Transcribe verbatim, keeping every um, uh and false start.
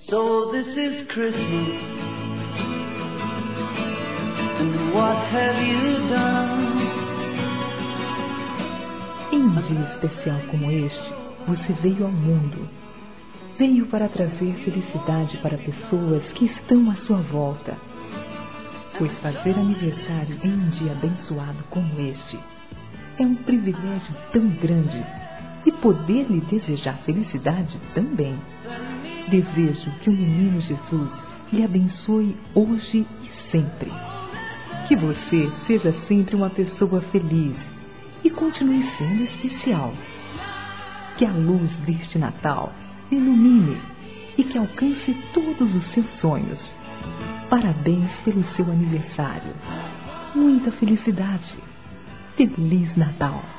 So this is Christmas, and what have you done? Em um dia especial como este, você veio ao mundo. Veio para trazer felicidade para pessoas que estão à sua volta. Pois fazer aniversário em um dia abençoado como este é um privilégio tão grande, e poder lhe desejar felicidade também. Desejo que o menino Jesus lhe abençoe hoje e sempre. Que você seja sempre uma pessoa feliz e continue sendo especial. Que a luz deste Natal lhe ilumine e que alcance todos os seus sonhos. Parabéns pelo seu aniversário. Muita felicidade. Feliz Natal.